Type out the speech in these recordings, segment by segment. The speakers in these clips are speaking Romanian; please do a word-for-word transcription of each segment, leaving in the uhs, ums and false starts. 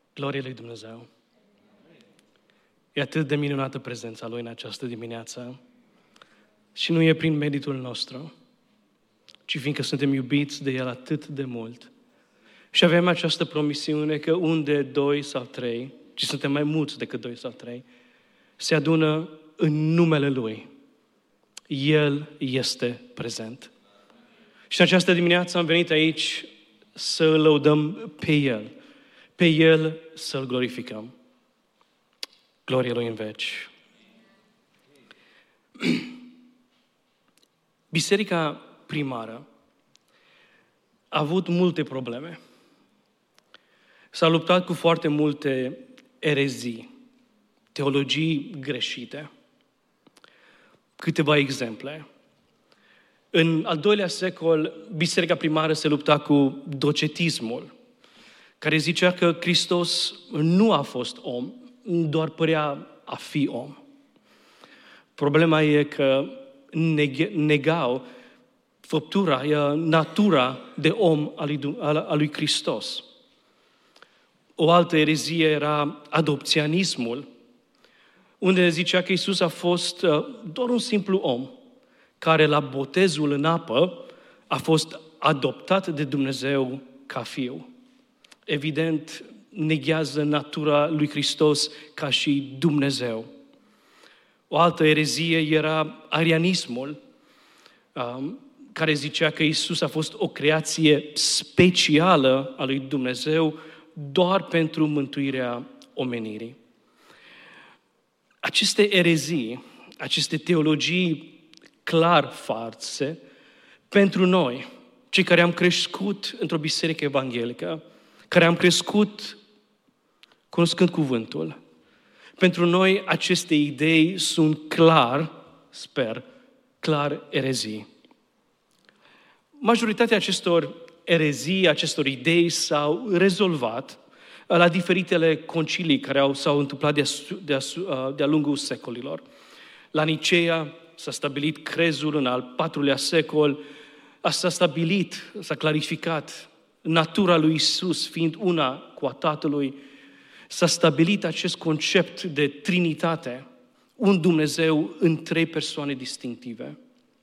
Glorie lui Dumnezeu! E atât de minunată prezența Lui în această dimineață și nu e prin meritul nostru, ci fiindcă suntem iubiți de El atât de mult. Și avem această promisiune că unde doi sau trei, ci suntem mai mulți decât doi sau trei, se adună în numele Lui. El este prezent. Și în această dimineață am venit aici să îl lăudăm pe El, pe El să-L glorificăm. Glorie Lui în veci. Biserica primară a avut multe probleme. S-a luptat cu foarte multe erezii, teologii greșite. Câteva exemple. În al doilea secol, biserica primară se lupta cu docetismul, care zicea că Hristos nu a fost om, doar părea a fi om. Problema e că negau făptura, natura de om a lui, a lui Hristos. O altă erezie era adopțianismul, unde zicea că Iisus a fost doar un simplu om, care la botezul în apă a fost adoptat de Dumnezeu ca fiu. Evident, neghează natura lui Hristos ca și Dumnezeu. O altă erezie era arianismul, care zicea că Iisus a fost o creație specială a lui Dumnezeu doar pentru mântuirea omenirii. Aceste erezii, aceste teologii clar false, pentru noi, cei care am crescut într-o biserică evanghelică, care am crescut cunoscând cuvântul, pentru noi aceste idei sunt clar, sper, clar erezii. Majoritatea acestor erezii, acestor idei s-au rezolvat la diferitele concilii care au, s-au întâmplat de-a, de-a, de-a lungul secolilor. La Niceea s-a stabilit crezul în al patrulea secol, s-a stabilit, s-a clarificat natura lui Iisus fiind una cu a Tatălui, s-a stabilit acest concept de Trinitate, un Dumnezeu în trei persoane distinctive.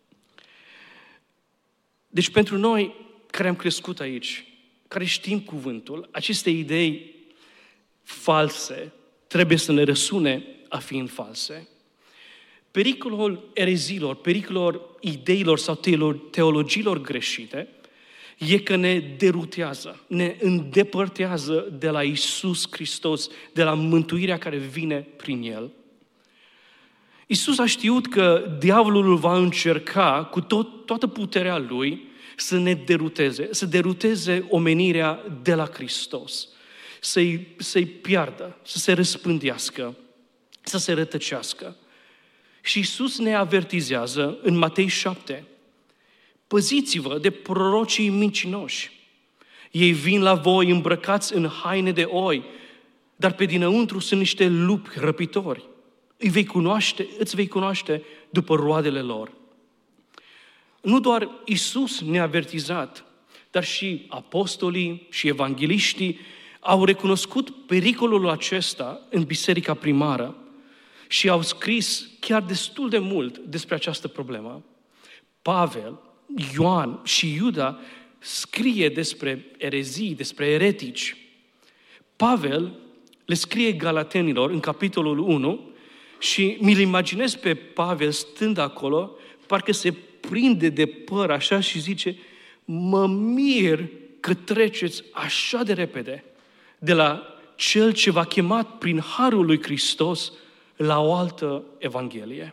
Deci pentru noi care am crescut aici, care știm cuvântul, aceste idei false trebuie să ne răsune a fiind false. Pericolul erezilor, pericolul ideilor sau teologiilor greșite e că ne derutează, ne îndepărtează de la Iisus Hristos, de la mântuirea care vine prin El. Iisus a știut că diavolul va încerca cu tot, toată puterea lui să ne deruteze, să deruteze omenirea de la Hristos, să-i, să-i piardă, să se răspândească, să se rătăcească. Și Iisus ne avertizează în Matei șapte, păziți-vă de prorocii mincinoși. Ei vin la voi îmbrăcați în haine de oi, dar pe dinăuntru sunt niște lupi răpitori. Îi vei cunoaște, îți vei cunoaște după roadele lor. Nu doar Iisus ne-a avertizat, dar și apostolii și evangeliștii au recunoscut pericolul acesta în biserica primară și au scris chiar destul de mult despre această problemă. Pavel, Ioan și Iuda scrie despre erezii, despre eretici. Pavel le scrie Galatenilor în capitolul unu și mi-l imaginez pe Pavel stând acolo, parcă se prinde de păr așa și zice, mă mir că treceți așa de repede de la Cel ce v-a chemat prin harul lui Hristos la o altă evanghelie.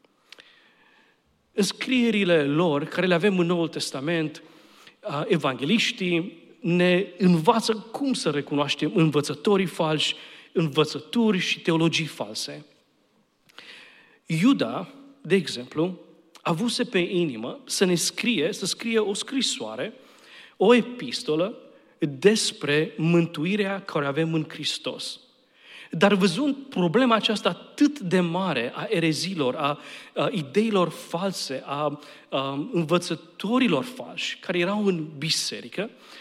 În scrierile lor, care le avem în Noul Testament, evangeliștii ne învață cum să recunoaștem învățătorii falși, învățături și teologii false. Iuda, de exemplu, avuse pe inimă să ne scrie, să scrie o scrisoare, o epistolă despre mântuirea care avem în Hristos. Dar văzând problema aceasta atât de mare a erezilor, a, a ideilor false, a, a învățătorilor falși care erau în biserică,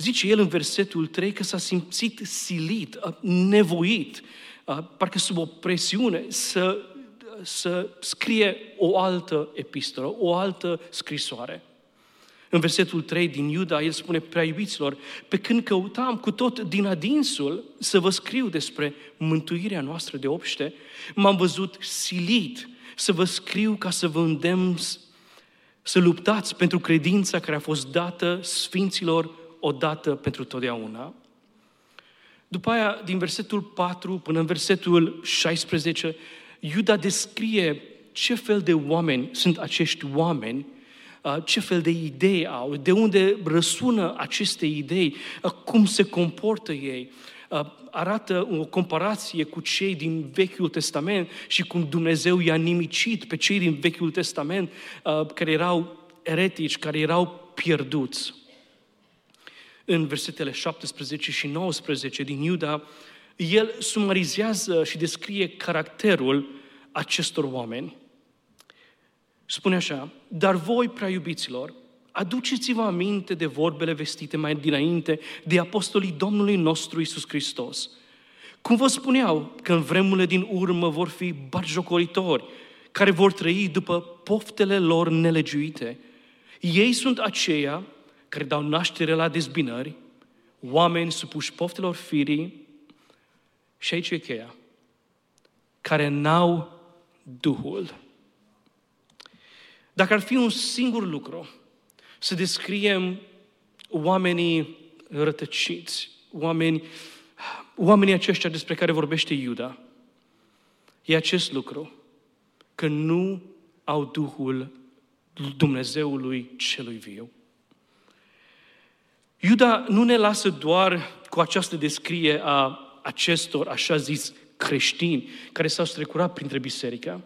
Zice el în versetul trei că s-a simțit silit, nevoit, parcă sub o presiune să, să scrie o altă epistolă, o altă scrisoare. În versetul trei din Iuda, el spune: prea iubiților, pe când căutam cu tot din adinsul să vă scriu despre mântuirea noastră de obște, m-am văzut silit să vă scriu ca să vă îndemn să luptați pentru credința care a fost dată sfinților odată pentru totdeauna. După aia, din versetul patru până în versetul șaisprezece, Iuda descrie ce fel de oameni sunt acești oameni, ce fel de idei au, de unde răsună aceste idei, cum se comportă ei. Arată o comparație cu cei din Vechiul Testament și cum Dumnezeu i-a nimicit pe cei din Vechiul Testament care erau eretici, care erau pierduți. În versetele șaptesprezece și nouăsprezece din Iuda, el sumarizează și descrie caracterul acestor oameni. Spune așa: dar voi, prea iubiților, aduceți-vă aminte de vorbele vestite mai dinainte de apostolii Domnului nostru Iisus Hristos. Cum vă spuneau că în vremurile din urmă vor fi batjocoritori, care vor trăi după poftele lor nelegiuite. Ei sunt aceia care dau naștere la dezbinări, oameni supuși poftelor firii, și aici e cheia, care n-au Duhul. Dacă ar fi un singur lucru să descriem oamenii rătăciți, oameni, oamenii aceștia despre care vorbește Iuda, e acest lucru, că nu au Duhul Dumnezeului celui viu. Iuda nu ne lasă doar cu această descriere a acestor, așa zis, creștini care s-au strecurat printre biserică,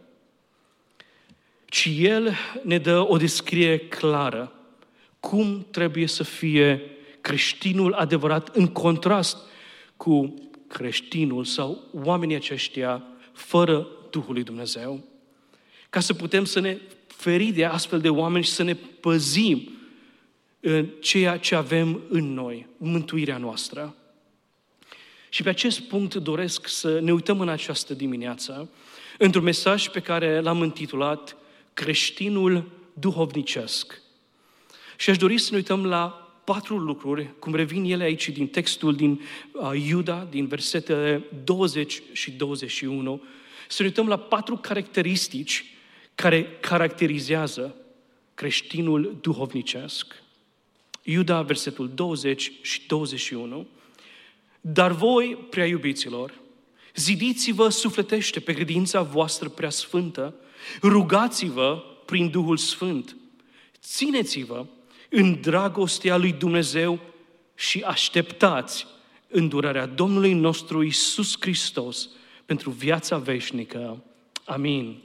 ci el ne dă o descriere clară cum trebuie să fie creștinul adevărat în contrast cu creștinul sau oamenii aceștia fără Duhul lui Dumnezeu. Ca să putem să ne feri de astfel de oameni și să ne păzim în ceea ce avem în noi, mântuirea noastră. Și pe acest punct doresc să ne uităm în această dimineață într-un mesaj pe care l-am intitulat Creștinul duhovnicesc. Și aș dori să ne uităm la patru lucruri, cum revin ele aici din textul din uh, Iuda, din versetele douăzeci și douăzeci și unu, să ne uităm la patru caracteristici care caracterizează creștinul duhovnicesc. Iuda, versetul douăzeci și douăzeci și unu. Dar voi, prea iubiților, zidiți-vă sufletește pe credința voastră prea sfântă, rugați-vă prin Duhul Sfânt, țineți-vă în dragostea lui Dumnezeu și așteptați îndurarea Domnului nostru Iisus Hristos pentru viața veșnică. Amin.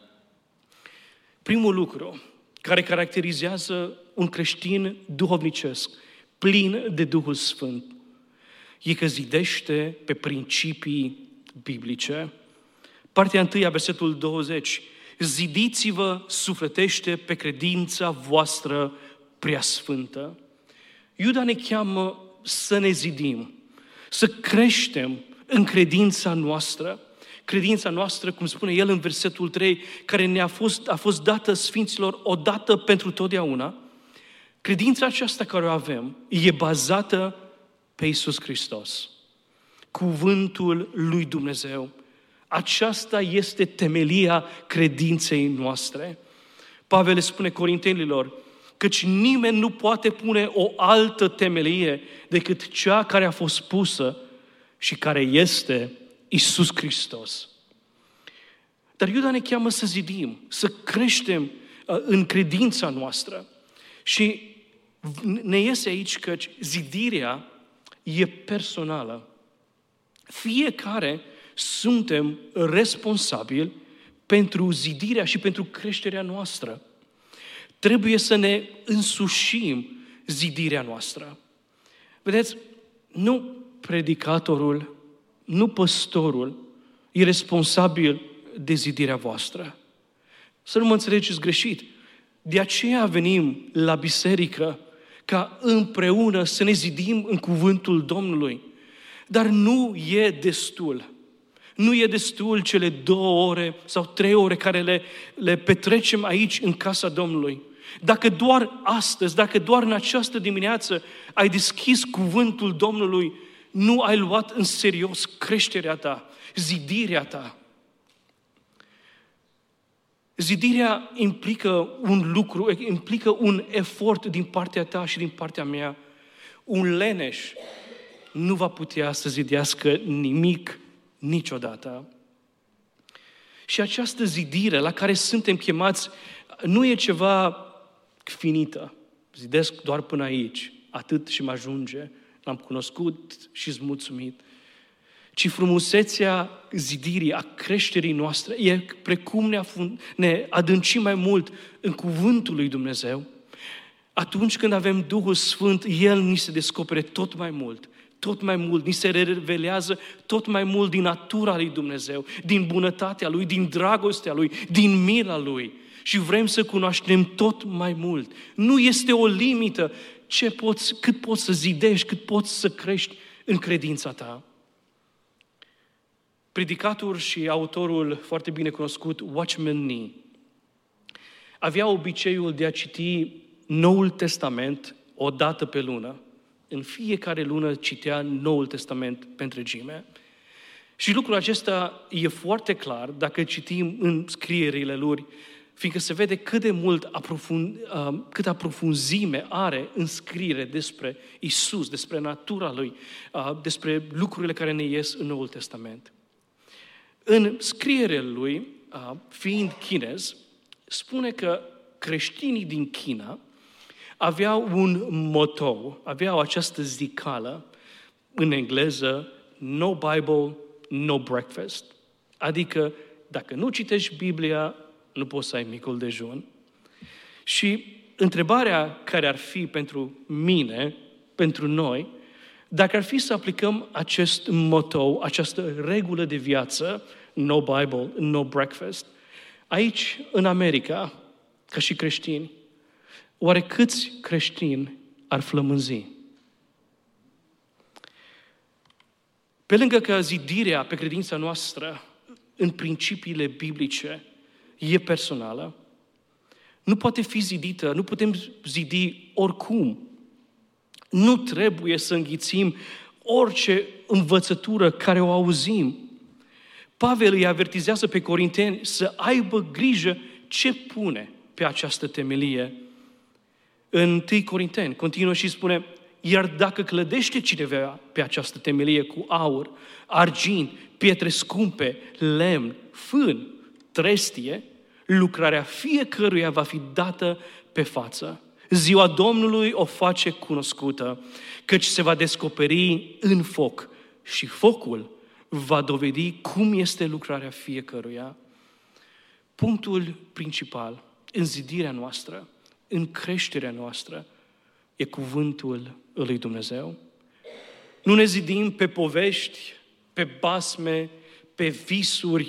Primul lucru care caracterizează un creștin duhovnicesc, plin de Duhul Sfânt, e că zidește pe principii biblice. Partea întâi a versetul douăzeci. Zidiți-vă sufletește pe credința voastră preasfântă. Iuda ne cheamă să ne zidim, să creștem în credința noastră. Credința noastră, cum spune el în versetul trei, care ne-a fost, a fost dată sfinților odată pentru totdeauna. Credința aceasta care o avem e bazată pe Iisus Hristos, cuvântul lui Dumnezeu. Aceasta este temelia credinței noastre. Pavel le spune Corintenilor, căci nimeni nu poate pune o altă temelie decât cea care a fost pusă și care este Iisus Hristos. Dar Iuda ne cheamă să zidim, să creștem în credința noastră. Și ne iese aici că zidirea e personală. Fiecare suntem responsabili pentru zidirea și pentru creșterea noastră. Trebuie să ne însușim zidirea noastră. Vedeți, nu predicatorul, nu păstorul e responsabil de zidirea voastră. Să nu mă înțelegeți greșit. De aceea venim la biserică ca împreună să ne zidim în cuvântul Domnului. Dar nu e destul. Nu e destul cele două ore sau trei ore care le, le petrecem aici în casa Domnului. Dacă doar astăzi, dacă doar în această dimineață ai deschis cuvântul Domnului, nu ai luat în serios creșterea ta, zidirea ta. Zidirea implică un lucru, implică un efort din partea ta și din partea mea. Un leneș nu va putea să zidească nimic niciodată. Și această zidire la care suntem chemați nu e ceva finită. Zidesc doar până aici, atât și mă ajunge. L-am cunoscut și-s mulțumit. Ci frumusețea zidirii, a creșterii noastre, e precum ne, afund, ne adâncim mai mult în cuvântul lui Dumnezeu. Atunci când avem Duhul Sfânt, El ni se descopere tot mai mult, tot mai mult, ni se revelează tot mai mult din natura lui Dumnezeu, din bunătatea Lui, din dragostea Lui, din mila Lui. Și vrem să cunoaștem tot mai mult. Nu este o limită ce poți, cât poți să zidești, cât poți să crești în credința ta. Predicatorul și autorul foarte bine cunoscut, Watchman Nee, avea obiceiul de a citi Noul Testament o dată pe lună. În fiecare lună citea Noul Testament pe întregime. Și lucrul acesta e foarte clar dacă citim în scrierile lui, fiindcă se vede cât de mult aprofund, uh, cât aprofunzime are în scriere despre Isus, despre natura Lui, uh, despre lucrurile care ne ies în Noul Testament. În scrierea lui, fiind chinez, spune că creștinii din China aveau un motto, aveau această zicală, în engleză, no Bible, no breakfast. Adică, dacă nu citești Biblia, nu poți să ai micul dejun. Și întrebarea care ar fi pentru mine, pentru noi, dacă ar fi să aplicăm acest motto, această regulă de viață, no Bible, no breakfast, aici, în America, ca și creștini, oare câți creștini ar flămânzi? Pe lângă că zidirea pe credința noastră în principiile biblice e personală, nu poate fi zidită, nu putem zidi oricum. Nu trebuie să înghițim orice învățătură care o auzim. Pavel îi avertizează pe corinteni să aibă grijă ce pune pe această temelie. În întâi Corinteni continuă și spune, iar dacă clădește cineva pe această temelie cu aur, argint, pietre scumpe, lemn, fân, trestie, lucrarea fiecăruia va fi dată pe față. Ziua Domnului o face cunoscută, căci se va descoperi în foc și focul va dovedi cum este lucrarea fiecăruia. Punctul principal în zidirea noastră, în creșterea noastră, e cuvântul lui Dumnezeu. Nu ne zidim pe povești, pe basme, pe visuri,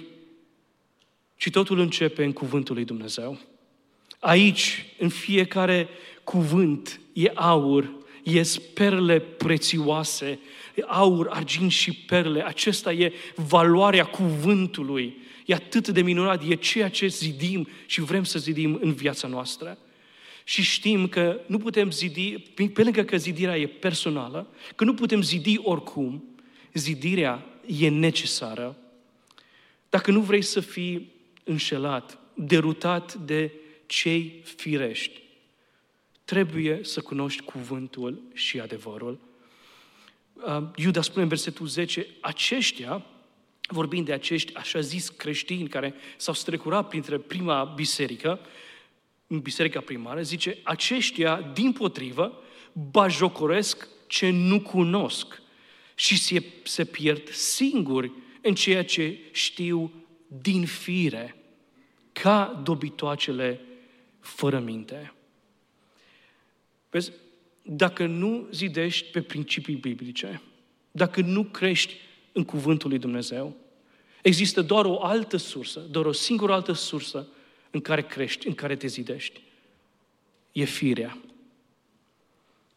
ci totul începe în cuvântul lui Dumnezeu. Aici, în fiecare cuvânt, e aur, e perle prețioase, e aur, argint și perle. Acesta e valoarea cuvântului. E atât de minunat, e ceea ce zidim și vrem să zidim în viața noastră. Și știm că nu putem zidi, pe lângă că zidirea e personală, că nu putem zidi oricum, zidirea e necesară. Dacă nu vrei să fii înșelat, derutat de cei firești, trebuie să cunoști cuvântul și adevărul. Iuda spune în versetul zece, aceștia, vorbind de acești așa zis creștini care s-au strecurat printre prima biserică, în biserica primară, zice, aceștia, dimpotrivă, bajocoresc ce nu cunosc și se, se pierd singuri în ceea ce știu din fire, ca dobitoacele fără minte. Vezi, dacă nu zidești pe principii biblice, dacă nu crești în cuvântul lui Dumnezeu, există doar o altă sursă, doar o singură altă sursă în care crești, în care te zidești. E firea.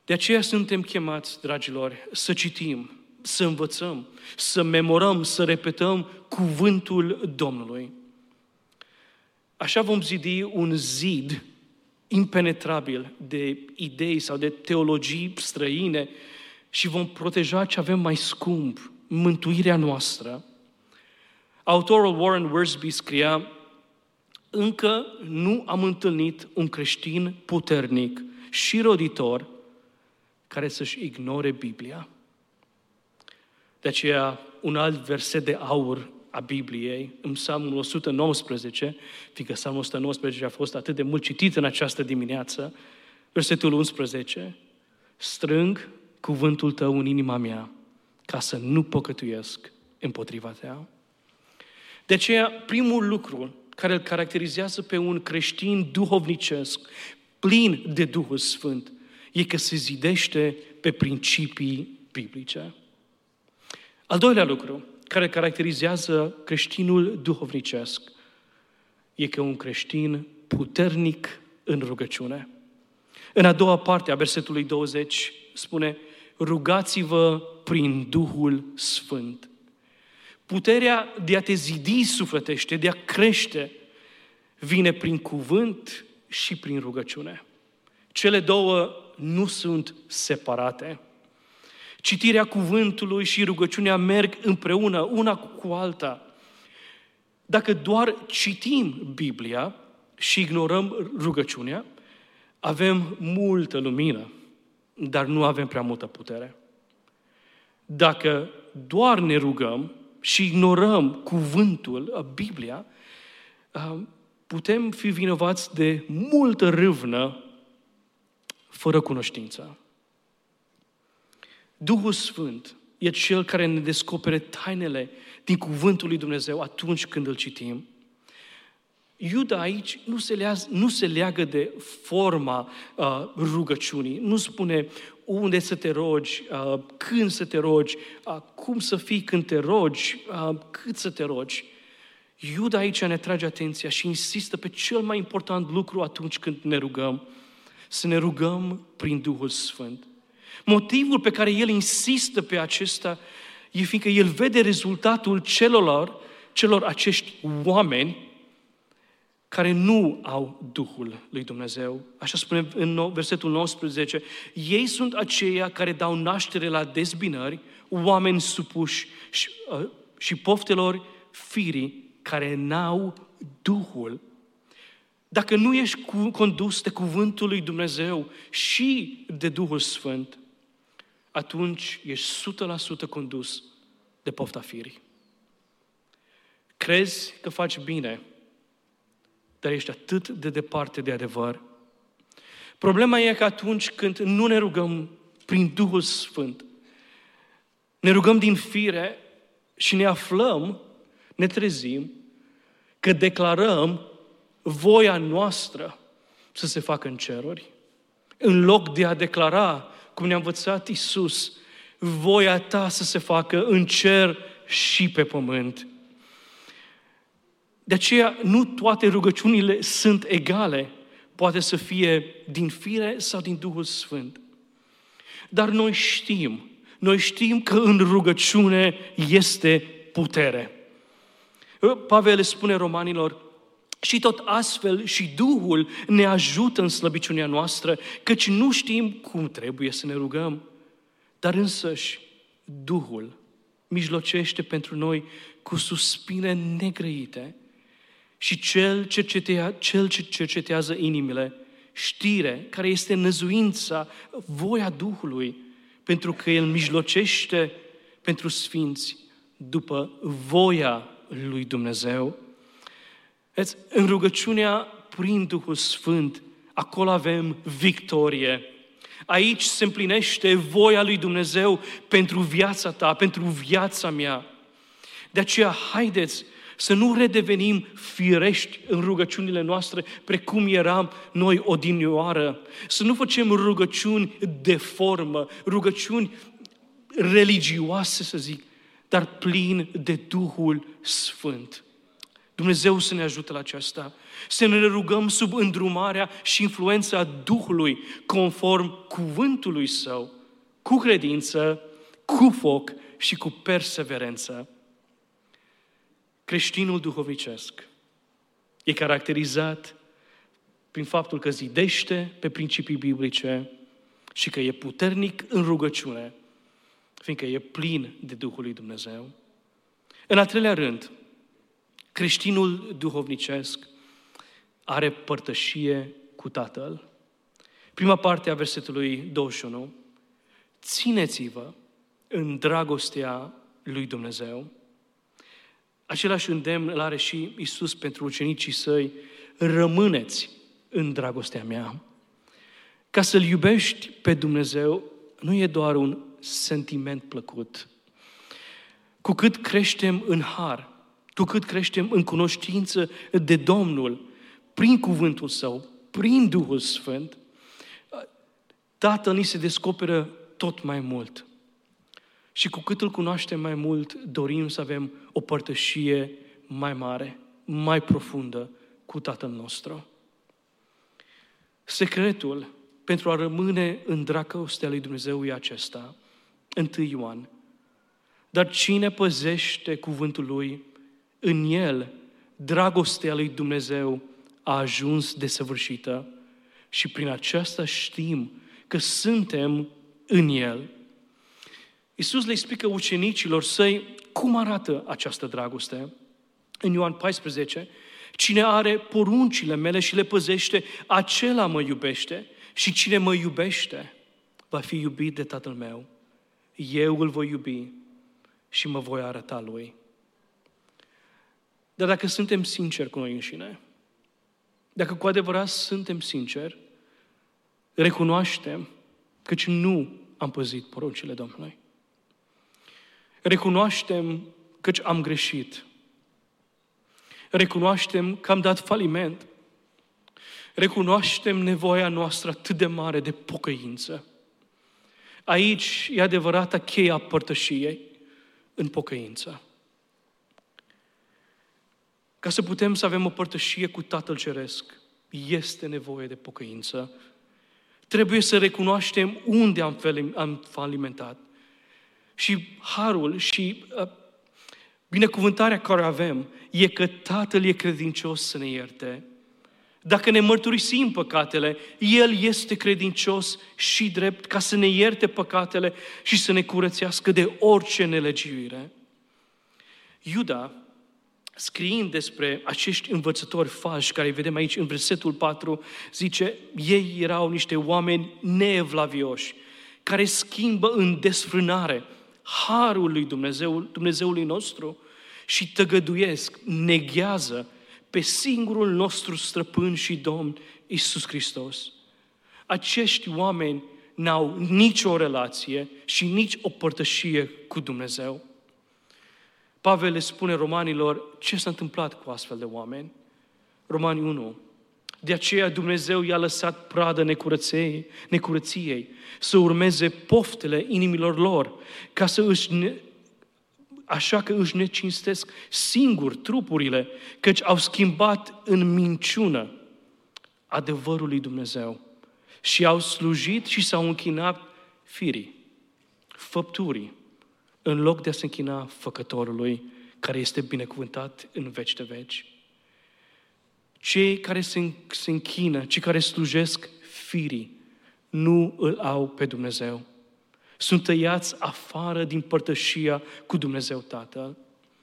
De aceea suntem chemați, dragilor, să citim, să învățăm, să memorăm, să repetăm cuvântul Domnului. Așa vom zidi un zid impenetrabil de idei sau de teologii străine și vom proteja ce avem mai scump, mântuirea noastră. Autorul Warren Wiersbe scria: încă nu am întâlnit un creștin puternic și roditor care să-și ignore Biblia. De aceea, un alt verset de aur a Bibliei, în Psalmul o sută nouăsprezece, fiindcă Psalmul o sută nouăsprezece a fost atât de mult citit în această dimineață, versetul unsprezece, strâng cuvântul tău în inima mea, ca să nu păcătuiesc împotriva ta. De aceea, primul lucru care îl caracterizează pe un creștin duhovnicesc, plin de Duhul Sfânt, e că se zidește pe principii biblice. Al doilea lucru care caracterizează creștinul duhovnicesc e că un creștin puternic în rugăciune. În a doua parte a versetului douăzeci spune: rugați-vă prin Duhul Sfânt. Puterea de a te zidi sufletește, de a crește, vine prin cuvânt și prin rugăciune. Cele două nu sunt separate. Citirea cuvântului și rugăciunea merg împreună, una cu alta. Dacă doar citim Biblia și ignorăm rugăciunea, avem multă lumină, dar nu avem prea multă putere. Dacă doar ne rugăm și ignorăm cuvântul, Biblia, putem fi vinovați de multă râvnă fără cunoștință. Duhul Sfânt e Cel care ne descopere tainele din cuvântul lui Dumnezeu atunci când îl citim. Iuda aici nu se leagă, nu se leagă de forma uh, rugăciunii. Nu spune unde să te rogi, uh, când să te rogi, uh, cum să fii când te rogi, uh, cât să te rogi. Iuda aici ne trage atenția și insistă pe cel mai important lucru atunci când ne rugăm. Să ne rugăm prin Duhul Sfânt. Motivul pe care el insistă pe acesta e fiindcă el vede rezultatul celor, celor acești oameni care nu au Duhul lui Dumnezeu. Așa spune în versetul nouăsprezece. Ei sunt aceia care dau naștere la dezbinări, oameni supuși și, uh, și poftelor firii care n-au Duhul. Dacă nu ești condus de cuvântul lui Dumnezeu și de Duhul Sfânt, atunci ești o sută la sută condus de pofta firii. Crezi că faci bine, dar ești atât de departe de adevăr. Problema e că atunci când nu ne rugăm prin Duhul Sfânt, ne rugăm din fire și ne aflăm, ne trezim, că declarăm voia noastră să se facă în ceruri, în loc de a declara, cum ne-a învățat Iisus, voia ta să se facă în cer și pe pământ. De aceea, nu toate rugăciunile sunt egale. Poate să fie din fire sau din Duhul Sfânt. Dar noi știm, noi știm că în rugăciune este putere. Pavel le spune romanilor: și tot astfel și Duhul ne ajută în slăbiciunea noastră, căci nu știm cum trebuie să ne rugăm. Dar însăși Duhul mijlocește pentru noi cu suspine negrăite. Și cel ce cercetează, cel ce cercetează inimile știre care este năzuința, voia Duhului, pentru că El mijlocește pentru sfinți după voia lui Dumnezeu. În rugăciunea prin Duhul Sfânt, acolo avem victorie. Aici se împlinește voia lui Dumnezeu pentru viața ta, pentru viața mea. De aceea, haideți să nu redevenim firești în rugăciunile noastre precum eram noi odinioară. Să nu facem rugăciuni de formă, rugăciuni religioase, să zic, dar plin de Duhul Sfânt. Dumnezeu să ne ajute la aceasta. Să ne rugăm sub îndrumarea și influența Duhului, conform cuvântului Său, cu credință, cu foc și cu perseverență. Creștinul duhovnicesc e caracterizat prin faptul că zidește pe principii biblice și că e puternic în rugăciune, fiindcă e plin de Duhul lui Dumnezeu. În al treilea rând, creștinul duhovnicesc are părtășie cu Tatăl. Prima parte a versetului douăzeci și unu. Țineți-vă în dragostea lui Dumnezeu. Același îndemn îl are și Iisus pentru ucenicii Săi. Rămâneți în dragostea mea. Ca să-L iubești pe Dumnezeu nu e doar un sentiment plăcut. Cu cât creștem în har, cu cât creștem în cunoștință de Domnul, prin cuvântul Său, prin Duhul Sfânt, Tatăl ni se descoperă tot mai mult. Și cu cât Îl cunoaștem mai mult, dorim să avem o părtășie mai mare, mai profundă cu Tatăl nostru. Secretul pentru a rămâne în dragostea lui Dumnezeu e acesta. întâi Ioan. Dar cine păzește cuvântul Lui, în el dragostea lui Dumnezeu a ajuns desăvârșită și prin aceasta știm că suntem în El. Iisus le explică ucenicilor Săi cum arată această dragoste. În Ioan paisprezece, cine are poruncile mele și le păzește, acela mă iubește și cine mă iubește va fi iubit de Tatăl meu. Eu îl voi iubi și mă voi arăta lui. Dar dacă suntem sinceri cu noi înșine, dacă cu adevărat suntem sinceri, recunoaștem căci nu am păzit poruncile Domnului. Recunoaștem căci am greșit. Recunoaștem că am dat faliment. Recunoaștem nevoia noastră atât de mare de pocăință. Aici e adevărata cheia a părtășiei, în pocăință. Ca să putem să avem o părtășie cu Tatăl Ceresc, este nevoie de pocăință. Trebuie să recunoaștem unde am falimentat. Și harul și uh, binecuvântarea care avem e că Tatăl e credincios să ne ierte. Dacă ne mărturisim păcatele, El este credincios și drept ca să ne ierte păcatele și să ne curățească de orice nelegiuire. Iuda, scriind despre acești învățători falși, care îi vedem aici în versetul patru, zice, ei erau niște oameni neevlavioși, care schimbă în desfrânare harul lui Dumnezeu, Dumnezeului nostru și tăgăduiesc, neghează pe singurul nostru stăpân și Domn, Iisus Hristos. Acești oameni n-au nicio relație și nici o părtășie cu Dumnezeu. Pavel le spune romanilor ce s-a întâmplat cu astfel de oameni. Romani unu. De aceea Dumnezeu i-a lăsat pradă necurăției, necurăției, să urmeze poftele inimilor lor, ca să își ne, așa că își necinstesc singur trupurile, căci au schimbat în minciună adevărul lui Dumnezeu și au slujit și s-au închinat firii, făpturii, în loc de a se închina Făcătorului, care este binecuvântat în veci de veci. Cei care se, se închină, cei care slujesc firii, nu îl au pe Dumnezeu. Sunt tăiați afară din părtășia cu Dumnezeu Tatăl.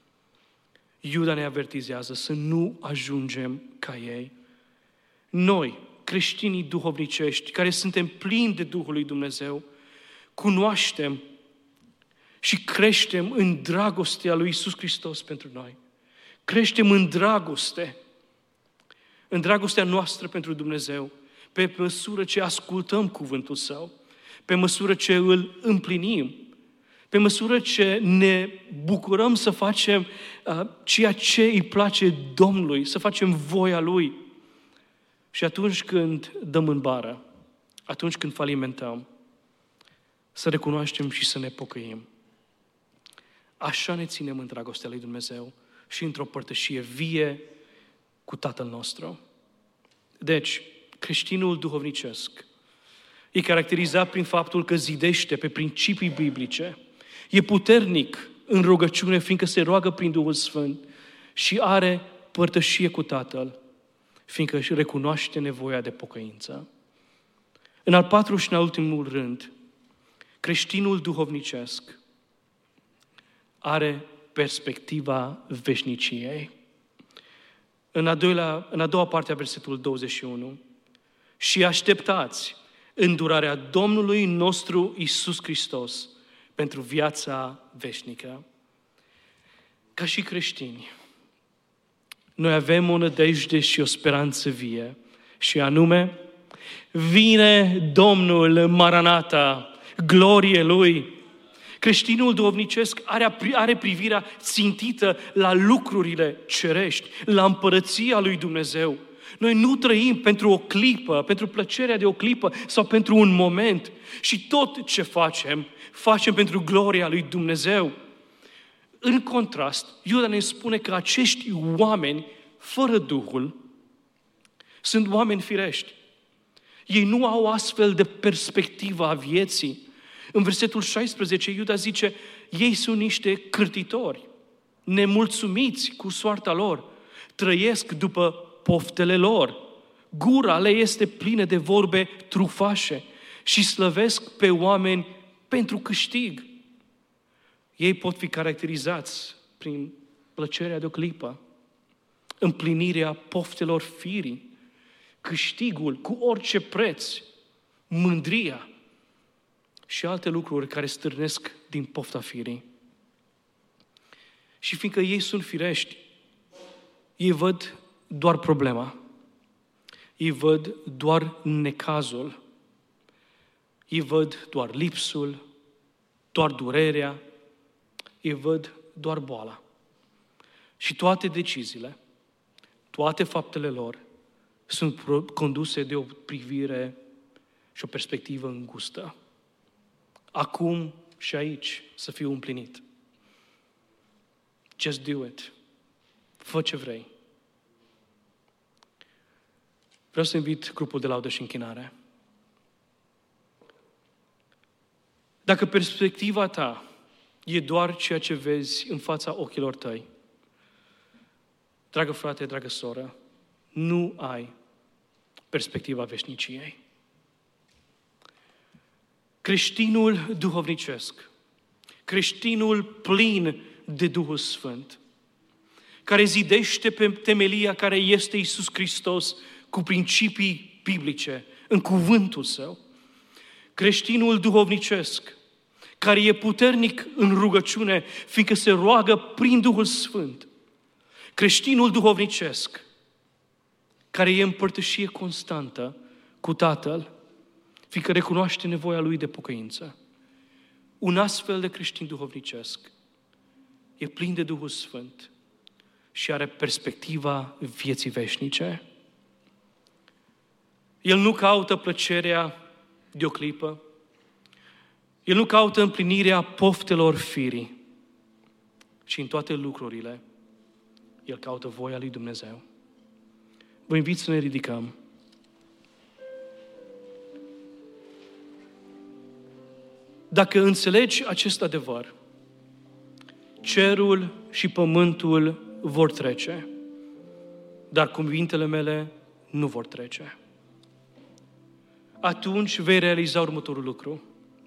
Iuda ne avertizează să nu ajungem ca ei. Noi, creștinii duhovnicești, care suntem plini de Duhul lui Dumnezeu, cunoaștem și creștem în dragostea lui Iisus Hristos pentru noi. Creștem în dragoste, în dragostea noastră pentru Dumnezeu, pe măsură ce ascultăm cuvântul Său, pe măsură ce îl împlinim, pe măsură ce ne bucurăm să facem uh, ceea ce îi place Domnului, să facem voia Lui. Și atunci când dăm în bară, atunci când falimentăm, să recunoaștem și să ne pocăim. Așa ne ținem în dragostea lui Dumnezeu, și într-o părtășie vie cu Tatăl nostru. Deci, creștinul duhovnicesc e caracterizat prin faptul că zidește pe principii biblice, e puternic în rugăciune, fiindcă se roagă prin Duhul Sfânt și are părtășie cu Tatăl, fiindcă își recunoaște nevoia de pocăință. În al patrulea și în al ultimul rând, creștinul duhovnicesc are perspectiva veșniciei. În a, doilea, în a doua parte a versetului douăzeci și unu, și așteptați îndurarea Domnului nostru Iisus Hristos pentru viața veșnică. Ca și creștini, noi avem o nădejde și o speranță vie, și anume, vine Domnul Maranata, glorie Lui. Creștinul duhovnicesc are, are privirea țintită la lucrurile cerești, la împărăția lui Dumnezeu. Noi nu trăim pentru o clipă, pentru plăcerea de o clipă sau pentru un moment. Și tot ce facem, facem pentru gloria lui Dumnezeu. În contrast, Iuda ne spune că acești oameni fără Duhul sunt oameni firești. Ei nu au astfel de perspectivă a vieții. În versetul șaisprezece, Iuda zice, ei sunt niște cârtitori, nemulțumiți cu soarta lor, trăiesc după poftele lor, gura le este plină de vorbe trufașe și slăvesc pe oameni pentru câștig. Ei pot fi caracterizați prin plăcerea de o clipă, împlinirea poftelor firii, câștigul cu orice preț, mândria și alte lucruri care stârnesc din pofta firii. Și fiindcă ei sunt firești, ei văd doar problema, ei văd doar necazul, ei văd doar lipsul, doar durerea, ei văd doar boala. Și toate deciziile, toate faptele lor sunt conduse de o privire și o perspectivă îngustă. Acum și aici să fiu împlinit. Just do it. Fă ce vrei. Vreau să invit grupul de laudă și închinare. Dacă perspectiva ta e doar ceea ce vezi în fața ochilor tăi, dragă frate, dragă soră, nu ai perspectiva veșniciei. Creștinul duhovnicesc, creștinul plin de Duhul Sfânt, care zidește pe temelia care este Iisus Hristos cu principii biblice în cuvântul Său, creștinul duhovnicesc, care e puternic în rugăciune, fiindcă se roagă prin Duhul Sfânt, creștinul duhovnicesc, care e în părtășie constantă cu Tatăl, fiindcă recunoaște nevoia lui de pocăință. Un astfel de creștin duhovnicesc e plin de Duhul Sfânt și are perspectiva vieții veșnice. El nu caută plăcerea de o clipă, el nu caută împlinirea poftelor firii, și în toate lucrurile el caută voia lui Dumnezeu. Vă invit să ne ridicăm. Dacă înțelegi acest adevăr, cerul și pământul vor trece, dar cuvintele mele nu vor trece. Atunci vei realiza următorul lucru.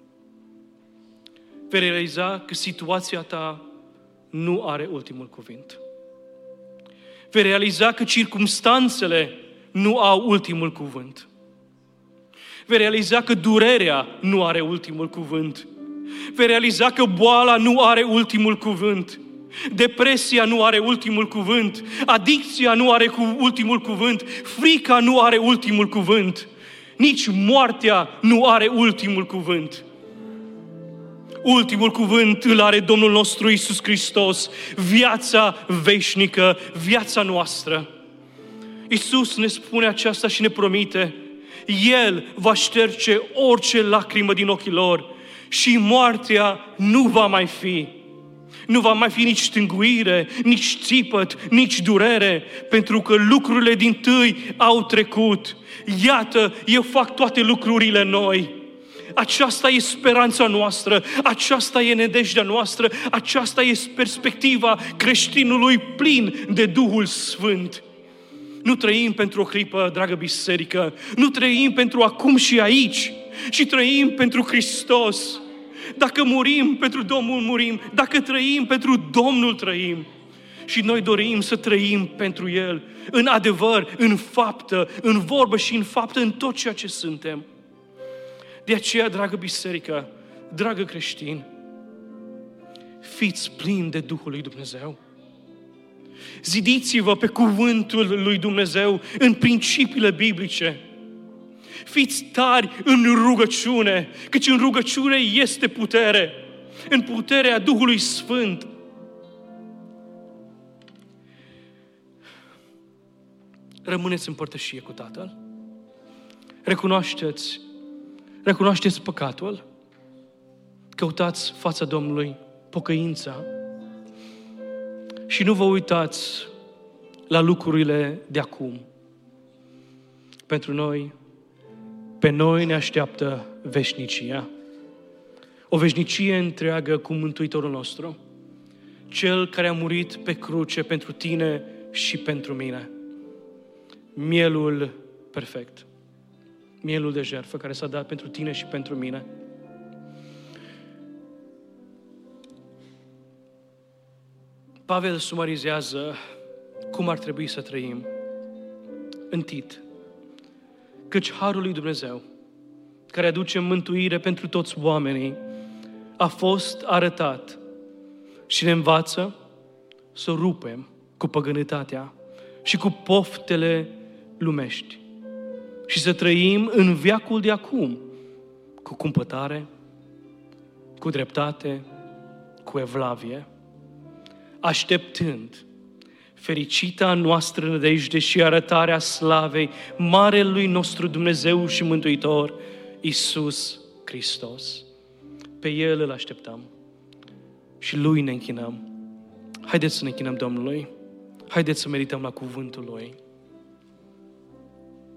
Vei realiza că situația ta nu are ultimul cuvânt. Vei realiza că circumstanțele nu au ultimul cuvânt. Vei realiza că durerea nu are ultimul cuvânt. Vei realiza că boala nu are ultimul cuvânt. Depresia nu are ultimul cuvânt. Adicția nu are cu ultimul cuvânt. Frica nu are ultimul cuvânt. Nici moartea nu are ultimul cuvânt. Ultimul cuvânt îl are Domnul nostru Iisus Hristos, viața veșnică, viața noastră. Iisus ne spune aceasta și ne promite, El va șterge orice lacrimă din ochii lor și moartea nu va mai fi. Nu va mai fi nici stânguire, nici țipăt, nici durere, pentru că lucrurile dintâi au trecut. Iată, eu fac toate lucrurile noi. Aceasta e speranța noastră, aceasta e nădejdea noastră, aceasta e perspectiva creștinului plin de Duhul Sfânt. Nu trăim pentru o clipă, dragă biserică, nu trăim pentru acum și aici, ci trăim pentru Hristos. Dacă murim, pentru Domnul murim, dacă trăim, pentru Domnul trăim. Și noi dorim să trăim pentru El, în adevăr, în faptă, în vorbă și în faptă, în tot ceea ce suntem. De aceea, dragă biserică, dragă creștin, fiți plini de Duhul lui Dumnezeu. Zidiți-vă pe cuvântul lui Dumnezeu, în principiile biblice. Fiți tari în rugăciune, căci în rugăciune este putere, în puterea Duhului Sfânt. Rămâneți în părtășie cu Tatăl. Recunoașteți, recunoașteți păcatul. Căutați fața Domnului pocăința. Și nu vă uitați la lucrurile de acum. Pentru noi, pe noi ne așteaptă veșnicia. O veșnicie întreagă cu Mântuitorul nostru. Cel care a murit pe cruce pentru tine și pentru mine. Mielul perfect. Mielul de jertfă care s-a dat pentru tine și pentru mine. Pavel sumarizează cum ar trebui să trăim în Tit. Căci harul lui Dumnezeu, care aduce mântuire pentru toți oamenii, a fost arătat și ne învață să rupem cu păgânătatea și cu poftele lumești și să trăim în veacul de acum cu cumpătare, cu dreptate, cu evlavie, așteptând fericita noastră nădejde și arătarea slavei Marelui nostru Dumnezeu și Mântuitor, Iisus Hristos. Pe El îl așteptăm și Lui ne închinăm. Haideți să ne închinăm Domnului. Haideți să medităm la cuvântul Lui.